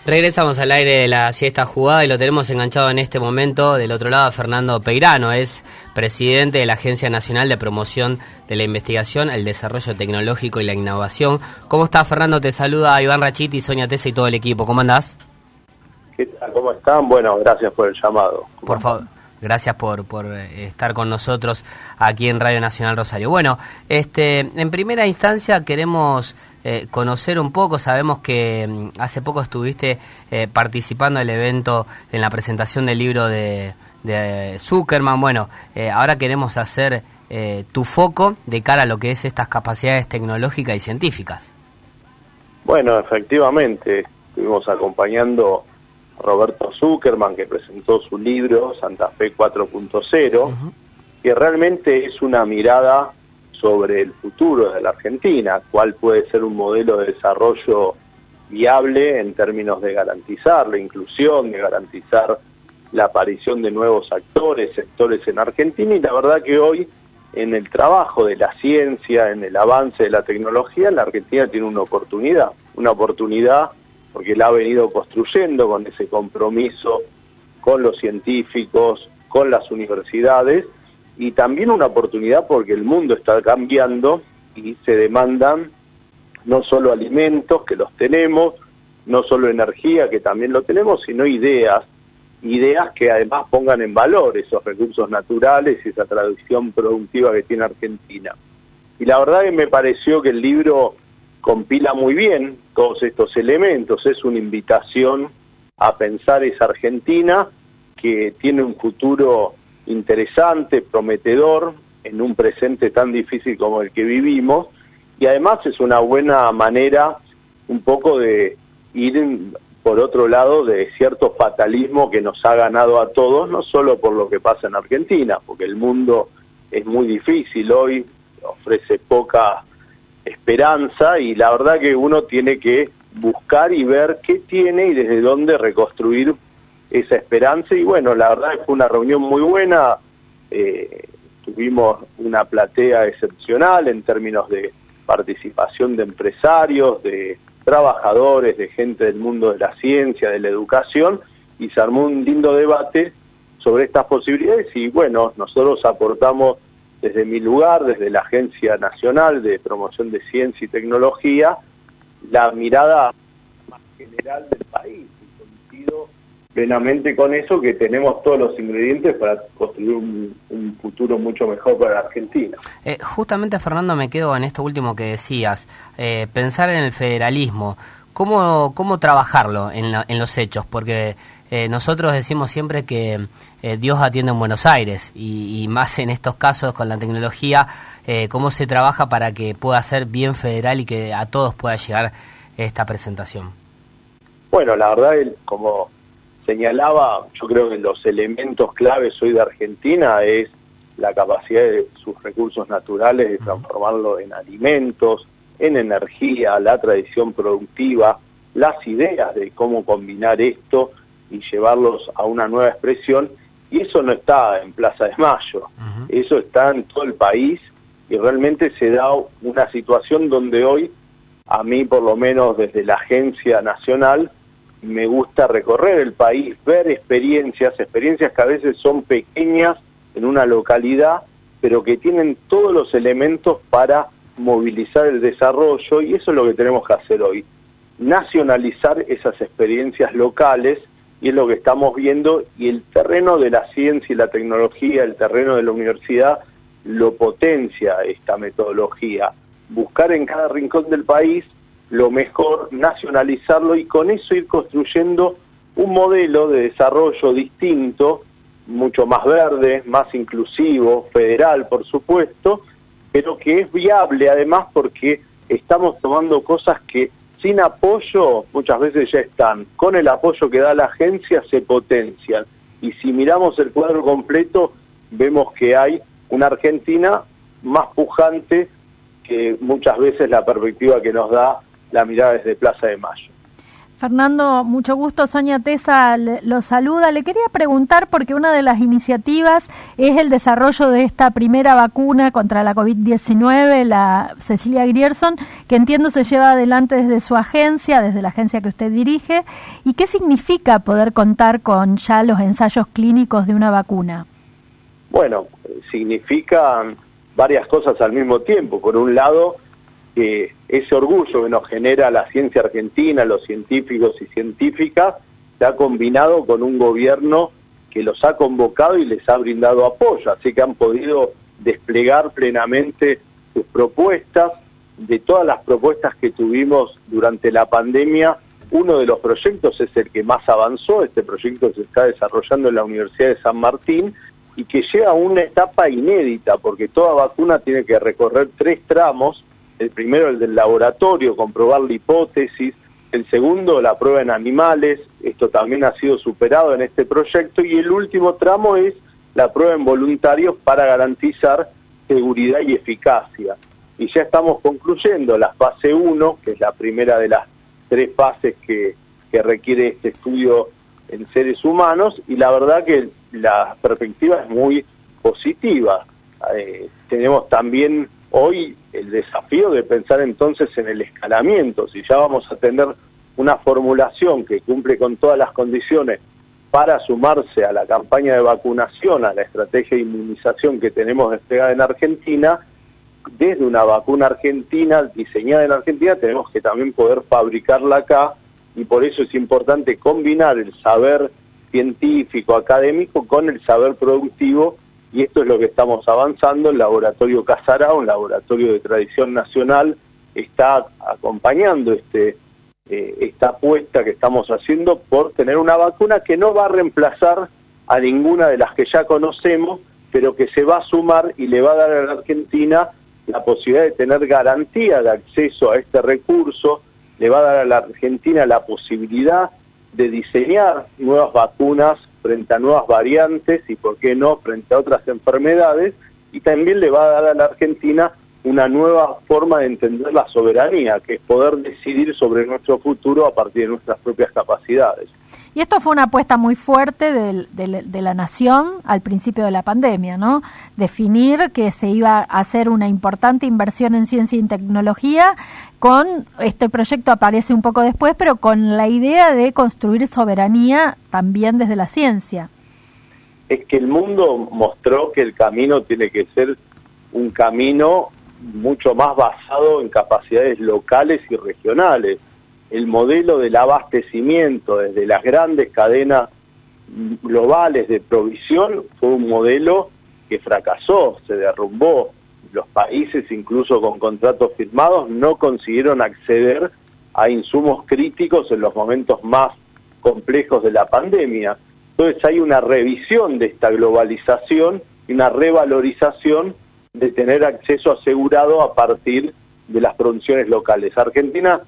Regresamos al aire de la siesta jugada y lo tenemos enganchado en este momento del otro lado a Fernando Peirano, es presidente de la Agencia Nacional de Promoción de la Investigación, el Desarrollo Tecnológico y la Innovación. ¿Cómo estás, Fernando? Te saluda Iván Rachiti, Sonia Tesa y todo el equipo. ¿Cómo andás? ¿Qué tal? ¿Cómo están? Bueno, gracias por el llamado. Por favor. Gracias por estar con nosotros aquí en Radio Nacional Rosario. Bueno, en primera instancia queremos conocer un poco, sabemos que hace poco estuviste participando del evento en la presentación del libro de Zuckerman. Bueno, ahora queremos hacer tu foco de cara a lo que es estas capacidades tecnológicas y científicas. Bueno, efectivamente, estuvimos acompañando Roberto Zuckerman, que presentó su libro Santa Fe 4.0, que realmente es una mirada sobre el futuro de la Argentina, cuál puede ser un modelo de desarrollo viable en términos de garantizar la inclusión, de garantizar la aparición de nuevos sectores en Argentina, y la verdad que hoy en el trabajo de la ciencia, en el avance de la tecnología, la Argentina tiene una oportunidad porque la ha venido construyendo con ese compromiso con los científicos, con las universidades, y también una oportunidad porque el mundo está cambiando y se demandan no solo alimentos, que los tenemos, no solo energía, que también lo tenemos, sino ideas que además pongan en valor esos recursos naturales y esa tradición productiva que tiene Argentina. Y la verdad que me pareció que el libro compila muy bien todos estos elementos, es una invitación a pensar esa Argentina que tiene un futuro interesante, prometedor, en un presente tan difícil como el que vivimos, y además es una buena manera un poco de ir por otro lado de cierto fatalismo que nos ha ganado a todos, no solo por lo que pasa en Argentina, porque el mundo es muy difícil hoy, ofrece poca esperanza, y la verdad que uno tiene que buscar y ver qué tiene y desde dónde reconstruir esa esperanza. Y bueno, la verdad que fue una reunión muy buena, tuvimos una platea excepcional en términos de participación de empresarios, de trabajadores, de gente del mundo de la ciencia, de la educación, y se armó un lindo debate sobre estas posibilidades. Y bueno, nosotros aportamos desde mi lugar, desde la Agencia Nacional de Promoción de Ciencia y Tecnología, la mirada más general del país, y coincido plenamente con eso, que tenemos todos los ingredientes para construir un futuro mucho mejor para la Argentina. Justamente, Fernando, me quedo en esto último que decías, pensar en el federalismo, ¿cómo trabajarlo en los hechos? Porque nosotros decimos siempre que Dios atiende en Buenos Aires, y más en estos casos con la tecnología, ¿cómo se trabaja para que pueda ser bien federal y que a todos pueda llegar esta presentación? Bueno, la verdad, como señalaba, yo creo que los elementos claves hoy de Argentina es la capacidad de sus recursos naturales de transformarlo en alimentos, en energía, la tradición productiva, las ideas de cómo combinar esto y llevarlos a una nueva expresión, y eso no está en Plaza de Mayo, eso está en todo el país, y realmente se da una situación donde hoy, a mí por lo menos desde la Agencia Nacional, me gusta recorrer el país, ver experiencias que a veces son pequeñas en una localidad, pero que tienen todos los elementos para movilizar el desarrollo, y eso es lo que tenemos que hacer hoy, nacionalizar esas experiencias locales, y es lo que estamos viendo, y el terreno de la ciencia y la tecnología, el terreno de la universidad, lo potencia esta metodología, buscar en cada rincón del país lo mejor, nacionalizarlo, y con eso ir construyendo un modelo de desarrollo distinto, mucho más verde, más inclusivo, federal por supuesto, pero que es viable además porque estamos tomando cosas que sin apoyo muchas veces ya están, con el apoyo que da la agencia se potencian, y si miramos el cuadro completo vemos que hay una Argentina más pujante que muchas veces la perspectiva que nos da la mirada desde Plaza de Mayo. Fernando, mucho gusto. Sonia Tesa lo saluda. Le quería preguntar, porque una de las iniciativas es el desarrollo de esta primera vacuna contra la COVID-19, la Cecilia Grierson, que entiendo se lleva adelante desde su agencia, desde la agencia que usted dirige. ¿Y qué significa poder contar con ya los ensayos clínicos de una vacuna? Bueno, significan varias cosas al mismo tiempo. Por un lado, que ese orgullo que nos genera la ciencia argentina, los científicos y científicas, se ha combinado con un gobierno que los ha convocado y les ha brindado apoyo, así que han podido desplegar plenamente sus propuestas. De todas las propuestas que tuvimos durante la pandemia, uno de los proyectos es el que más avanzó. Este proyecto se está desarrollando en la Universidad de San Martín y que llega a una etapa inédita, porque toda vacuna tiene que recorrer 3 tramos. El primero, el del laboratorio, comprobar la hipótesis. El segundo, la prueba en animales. Esto también ha sido superado en este proyecto. Y el último tramo es la prueba en voluntarios para garantizar seguridad y eficacia. Y ya estamos concluyendo la fase 1, que es la primera de las 3 fases que requiere este estudio en seres humanos. Y la verdad que la perspectiva es muy positiva. Tenemos también hoy el desafío de pensar entonces en el escalamiento. Si ya vamos a tener una formulación que cumple con todas las condiciones para sumarse a la campaña de vacunación, a la estrategia de inmunización que tenemos desplegada en Argentina, desde una vacuna argentina, diseñada en Argentina, tenemos que también poder fabricarla acá, y por eso es importante combinar el saber científico, académico, con el saber productivo. Y esto es lo que estamos avanzando. El laboratorio Casarao, un laboratorio de tradición nacional, está acompañando esta apuesta que estamos haciendo por tener una vacuna que no va a reemplazar a ninguna de las que ya conocemos, pero que se va a sumar y le va a dar a la Argentina la posibilidad de tener garantía de acceso a este recurso, le va a dar a la Argentina la posibilidad de diseñar nuevas vacunas frente a nuevas variantes y, por qué no, frente a otras enfermedades, y también le va a dar a la Argentina una nueva forma de entender la soberanía, que es poder decidir sobre nuestro futuro a partir de nuestras propias capacidades. Y esto fue una apuesta muy fuerte de la nación al principio de la pandemia, ¿no? Definir que se iba a hacer una importante inversión en ciencia y tecnología. Con este proyecto aparece un poco después, pero con la idea de construir soberanía también desde la ciencia. Es que el mundo mostró que el camino tiene que ser un camino mucho más basado en capacidades locales y regionales. El modelo del abastecimiento desde las grandes cadenas globales de provisión fue un modelo que fracasó, se derrumbó. Los países, incluso con contratos firmados, no consiguieron acceder a insumos críticos en los momentos más complejos de la pandemia. Entonces hay una revisión de esta globalización y una revalorización de tener acceso asegurado a partir de las producciones locales. Argentina,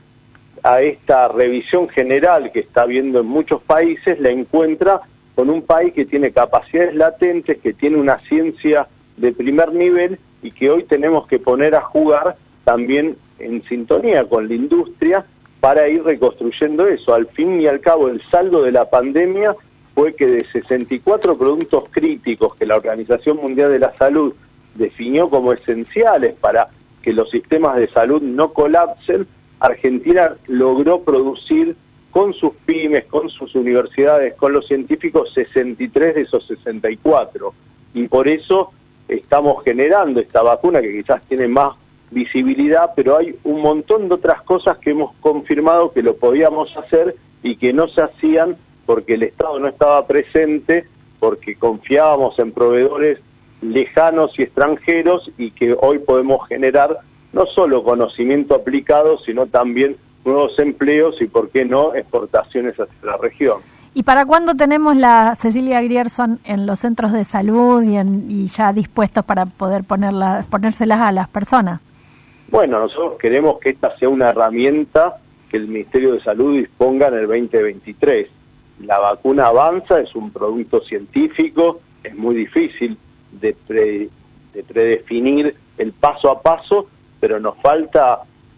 a esta revisión general que está viendo en muchos países, la encuentra con un país que tiene capacidades latentes, que tiene una ciencia de primer nivel y que hoy tenemos que poner a jugar también en sintonía con la industria para ir reconstruyendo eso. Al fin y al cabo, el saldo de la pandemia fue que de 64 productos críticos que la Organización Mundial de la Salud definió como esenciales para que los sistemas de salud no colapsen, Argentina logró producir con sus pymes, con sus universidades, con los científicos, 63 de esos 64. Y por eso estamos generando esta vacuna que quizás tiene más visibilidad, pero hay un montón de otras cosas que hemos confirmado que lo podíamos hacer y que no se hacían porque el Estado no estaba presente, porque confiábamos en proveedores lejanos y extranjeros, y que hoy podemos generar no solo conocimiento aplicado, sino también nuevos empleos y, por qué no, exportaciones hacia la región. ¿Y para cuándo tenemos la Cecilia Grierson en los centros de salud y ya dispuestos para poder ponérselas a las personas? Bueno, nosotros queremos que esta sea una herramienta que el Ministerio de Salud disponga en el 2023. La vacuna avanza, es un producto científico, es muy difícil de predefinir el paso a paso, pero nos falta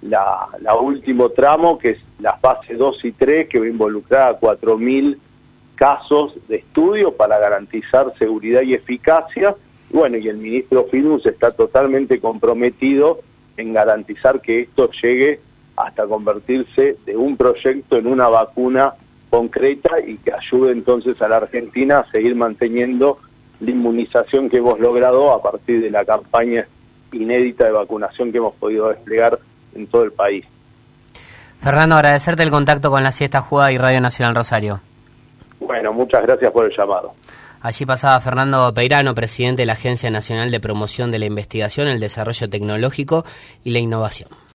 la último tramo, que es la fase 2 y 3, que va a involucrar a 4.000 casos de estudio para garantizar seguridad y eficacia. Bueno, y el ministro Finus está totalmente comprometido en garantizar que esto llegue hasta convertirse de un proyecto en una vacuna concreta y que ayude entonces a la Argentina a seguir manteniendo la inmunización que hemos logrado a partir de la campaña inédita de vacunación que hemos podido desplegar en todo el país. Fernando, agradecerte el contacto con La Siesta Jugada y Radio Nacional Rosario. Bueno, muchas gracias por el llamado. Allí pasaba Fernando Peirano, presidente de la Agencia Nacional de Promoción de la Investigación, el Desarrollo Tecnológico y la Innovación.